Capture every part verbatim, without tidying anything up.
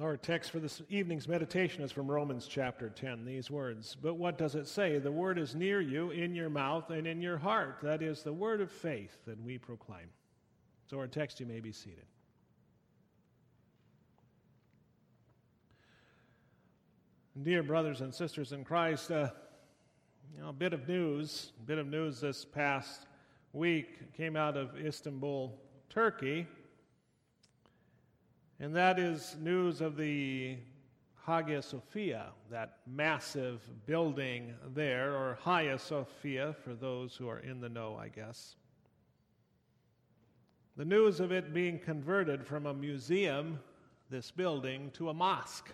Our text for this evening's meditation is from Romans chapter ten, these words. But what does it say? The word is near you, in your mouth and in your heart. That is the word of faith that we proclaim. So our text, you may be seated. Dear brothers and sisters in Christ, uh, you know, a bit of news, a bit of news this past week came out of Istanbul, Turkey. And that is news of the Hagia Sophia, that massive building there, or Hagia Sophia for those who are in the know, I guess. The news of it being converted from a museum, this building, to a mosque.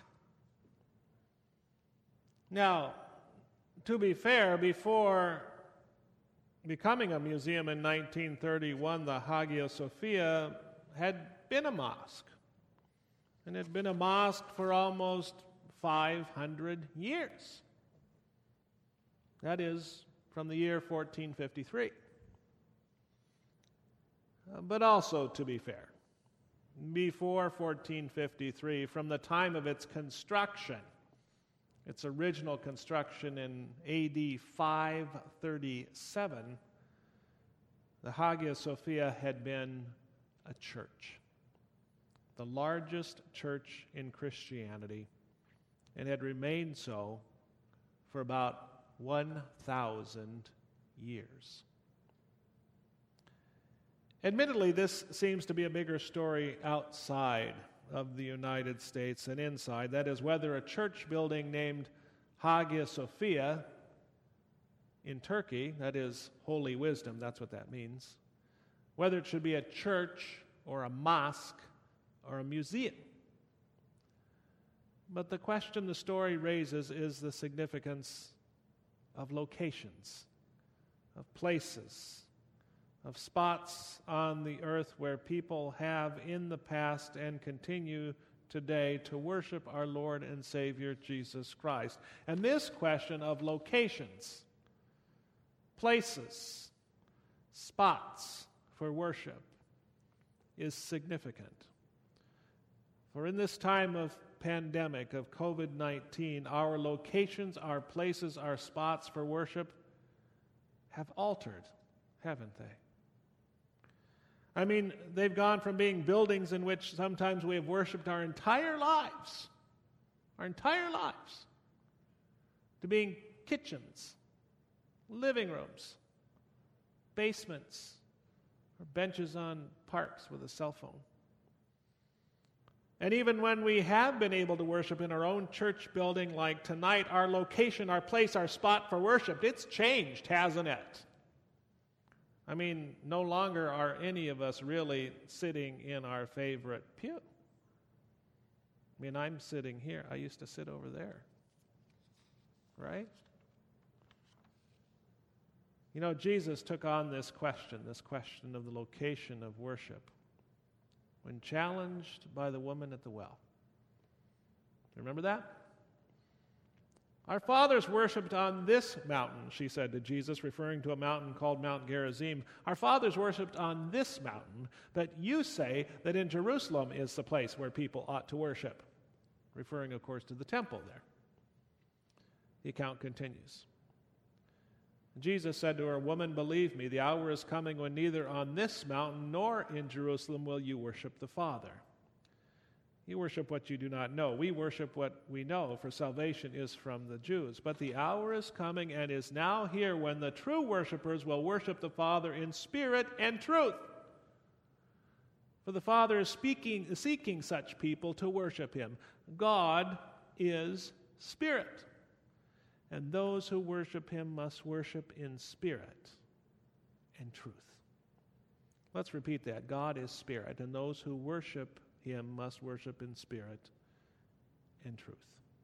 Now, to be fair, before becoming a museum in nineteen thirty-one, the Hagia Sophia had been a mosque. And it had been a mosque for almost five hundred years. That is from the year fourteen fifty-three. Uh, but also, to be fair, before fourteen fifty-three, from the time of its construction, its original construction in A D five thirty-seven, the Hagia Sophia had been a church. The largest church in Christianity, and had remained so for about one thousand years. Admittedly, this seems to be a bigger story outside of the United States than inside. That is, whether a church building named Hagia Sophia in Turkey, that is, holy wisdom, that's what that means, whether it should be a church or a mosque or a museum. But the question the story raises is the significance of locations, of places, of spots on the earth where people have in the past and continue today to worship our Lord and Savior Jesus Christ. And this question of locations, places, spots for worship is significant. For in this time of pandemic, of covid nineteen, our locations, our places, our spots for worship have altered, haven't they? I mean, they've gone from being buildings in which sometimes we have worshiped our entire lives, our entire lives, to being kitchens, living rooms, basements, or benches on parks with a cell phone. And even when we have been able to worship in our own church building like tonight, our location, our place, our spot for worship, it's changed, hasn't it? I mean, no longer are any of us really sitting in our favorite pew. I mean, I'm sitting here. I used to sit over there, right? You know, Jesus took on this question, this question of the location of worship, when challenged by the woman at the well. Remember that? Our fathers worshipped on this mountain, she said to Jesus, referring to a mountain called Mount Gerizim. Our fathers worshipped on this mountain, but you say that in Jerusalem is the place where people ought to worship. Referring, of course, to the temple there. The account continues. Jesus said to her, "Woman, believe me, the hour is coming when neither on this mountain nor in Jerusalem will you worship the Father. You worship what you do not know. We worship what we know, for salvation is from the Jews. But the hour is coming and is now here when the true worshipers will worship the Father in spirit and truth. For the Father is speaking, seeking such people to worship him. God is spirit. And those who worship him must worship in spirit and truth." Let's repeat that. God is spirit, and those who worship him must worship in spirit and truth.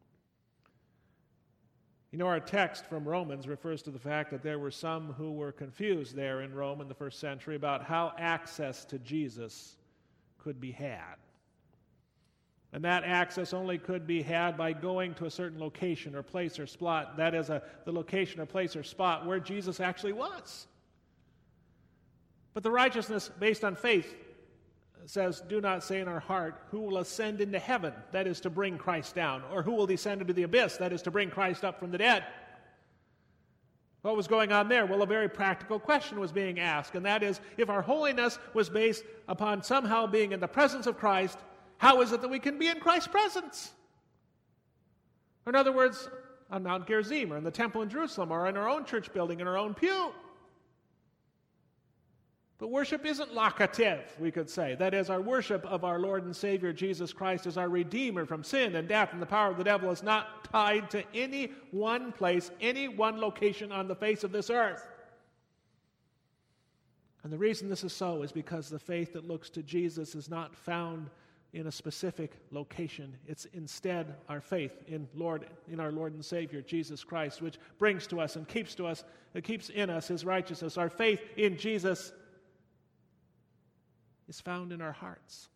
You know, our text from Romans refers to the fact that there were some who were confused there in Rome in the first century about how access to Jesus could be had. And that access only could be had by going to a certain location or place or spot. That is, a, the location or place or spot where Jesus actually was. But the righteousness based on faith says, do not say in our heart, who will ascend into heaven, that is to bring Christ down, or who will descend into the abyss, that is to bring Christ up from the dead. What was going on there? Well, a very practical question was being asked, and that is, if our holiness was based upon somehow being in the presence of Christ, how is it that we can be in Christ's presence? In other words, on Mount Gerizim, or in the temple in Jerusalem, or in our own church building, in our own pew. But worship isn't locative, we could say. That is, our worship of our Lord and Savior Jesus Christ as our Redeemer from sin and death and the power of the devil is not tied to any one place, any one location on the face of this earth. And the reason this is so is because the faith that looks to Jesus is not found in a specific location. It's instead our faith in Lord, in our Lord and Savior Jesus Christ, which brings to us and keeps to us, it keeps in us His righteousness. Our faith in Jesus is found in our hearts.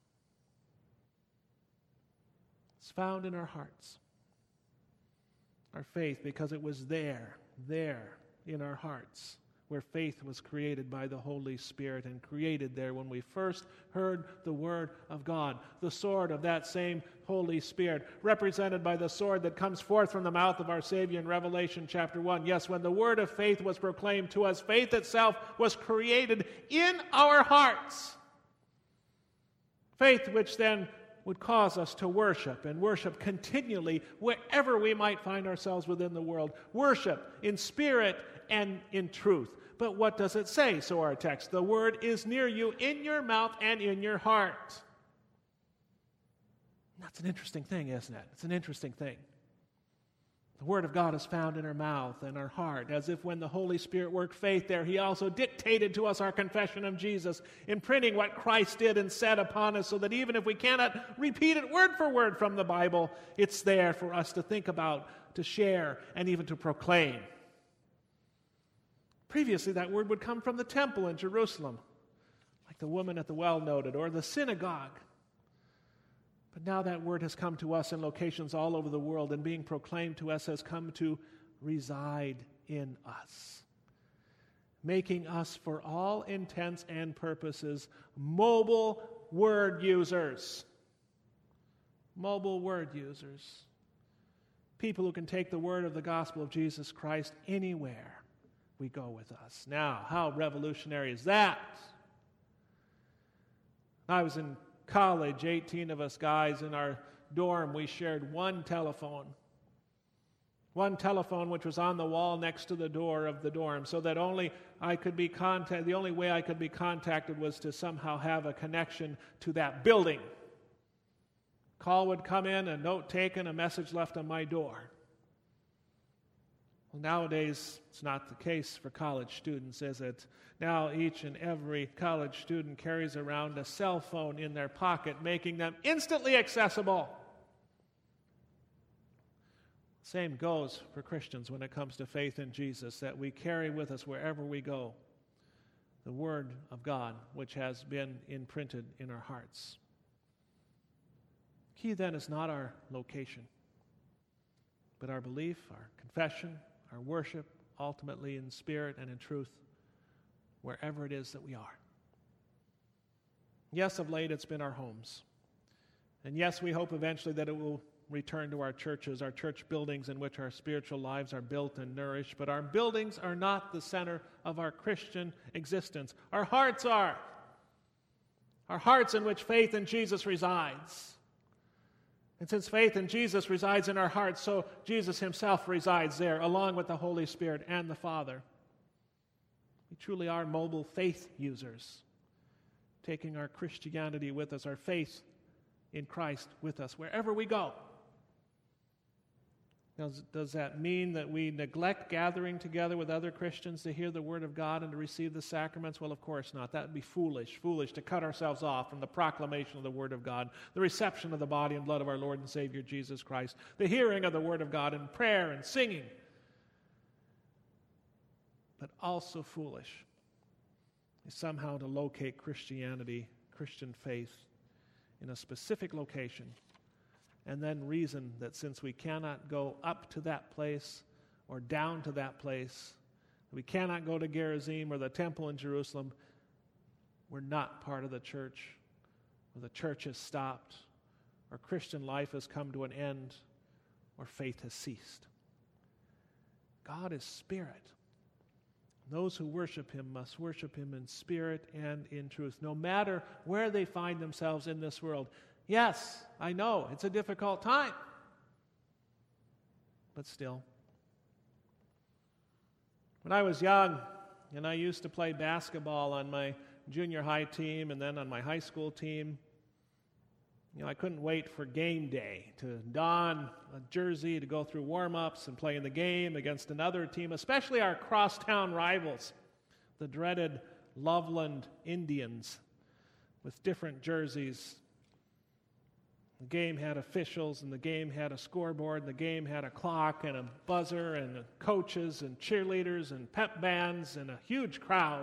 It's found in our hearts. Our faith, because it was there, there in our hearts, where faith was created by the Holy Spirit and created there when we first heard the Word of God. The sword of that same Holy Spirit, represented by the sword that comes forth from the mouth of our Savior in Revelation chapter one. Yes, when the word of faith was proclaimed to us, faith itself was created in our hearts. Faith which then would cause us to worship, and worship continually wherever we might find ourselves within the world. Worship in spirit and in truth. But what does it say? So our text, the word is near you, in your mouth and in your heart. That's an interesting thing, isn't it? It's an interesting thing. The Word of God is found in our mouth and our heart, as if when the Holy Spirit worked faith there, He also dictated to us our confession of Jesus, imprinting what Christ did and said upon us, so that even if we cannot repeat it word for word from the Bible, it's there for us to think about, to share, and even to proclaim. Previously, that word would come from the temple in Jerusalem, like the woman at the well noted, or the synagogue. But now that word has come to us in locations all over the world, and being proclaimed to us has come to reside in us, making us, for all intents and purposes, mobile word users. Mobile word users. People who can take the word of the gospel of Jesus Christ anywhere we go with us. Now, how revolutionary is that? I was in college, eighteen of us guys in our dorm, we shared one telephone. One telephone which was on the wall next to the door of the dorm, so that only I could be contacted, the only way I could be contacted was to somehow have a connection to that building. Call would come in, a note taken, a message left on my door. Well, nowadays, it's not the case for college students, is it? Now each and every college student carries around a cell phone in their pocket, making them instantly accessible. Same goes for Christians when it comes to faith in Jesus, that we carry with us wherever we go the Word of God, which has been imprinted in our hearts. Key then is not our location, but our belief, our confession, our worship, ultimately in spirit and in truth, wherever it is that we are. Yes, of late it's been our homes. And yes, we hope eventually that it will return to our churches, our church buildings in which our spiritual lives are built and nourished. But our buildings are not the center of our Christian existence. Our hearts are. Our hearts in which faith in Jesus resides. And since faith in Jesus resides in our hearts, so Jesus Himself resides there, along with the Holy Spirit and the Father. We truly are mobile faith users, taking our Christianity with us, our faith in Christ with us, wherever we go. Does, does that mean that we neglect gathering together with other Christians to hear the Word of God and to receive the sacraments? Well, of course not. That would be foolish, foolish to cut ourselves off from the proclamation of the Word of God, the reception of the body and blood of our Lord and Savior Jesus Christ, the hearing of the Word of God in prayer and singing. But also foolish is somehow to locate Christianity, Christian faith, in a specific location, and then reason that since we cannot go up to that place or down to that place, we cannot go to Gerizim or the temple in Jerusalem, we're not part of the church or the church has stopped, or Christian life has come to an end, or faith has ceased. God is spirit. Those who worship him must worship him in spirit and in truth, no matter where they find themselves in this world. Yes, I know, it's a difficult time, but still. When I was young, and I used to play basketball on my junior high team and then on my high school team, you know, I couldn't wait for game day to don a jersey, to go through warm-ups and play in the game against another team, especially our crosstown rivals, the dreaded Loveland Indians, with different jerseys. The game had officials, and the game had a scoreboard, and the game had a clock and a buzzer and coaches and cheerleaders and pep bands and a huge crowd.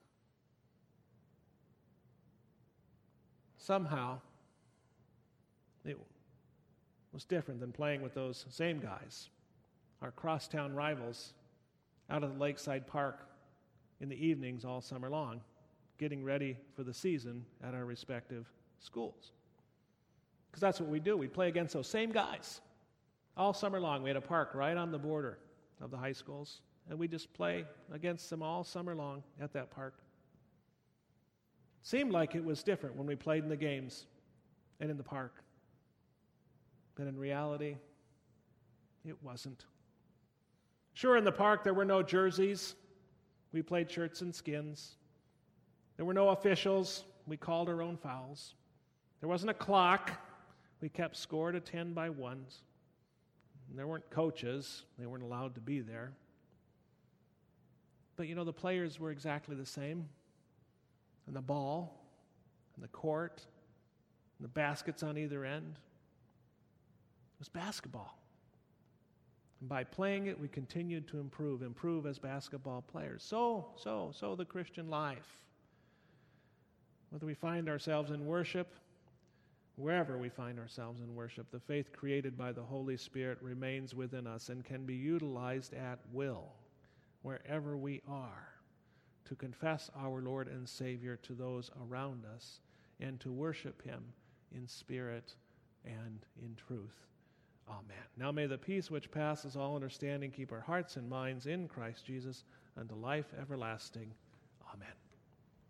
Somehow, it was different than playing with those same guys, our crosstown rivals, out at the Lakeside Park in the evenings all summer long, getting ready for the season at our respective schools. Because that's what we do. We play against those same guys all summer long. We had a park right on the border of the high schools, and we just play against them all summer long at that park. Seemed like it was different when we played in the games and in the park. But in reality, it wasn't. Sure, in the park there were no jerseys. We played shirts and skins. There were no officials. We called our own fouls. There wasn't a clock. We kept score to ten by ones. And there weren't coaches. They weren't allowed to be there. But you know, the players were exactly the same. And the ball, and the court, and the baskets on either end. It was basketball. And by playing it, we continued to improve, improve as basketball players. So, so, so the Christian life. Whether we find ourselves in worship, wherever we find ourselves in worship, the faith created by the Holy Spirit remains within us and can be utilized at will, wherever we are, to confess our Lord and Savior to those around us and to worship him in spirit and in truth. Amen. Now may the peace which passes all understanding keep our hearts and minds in Christ Jesus unto life everlasting. Amen.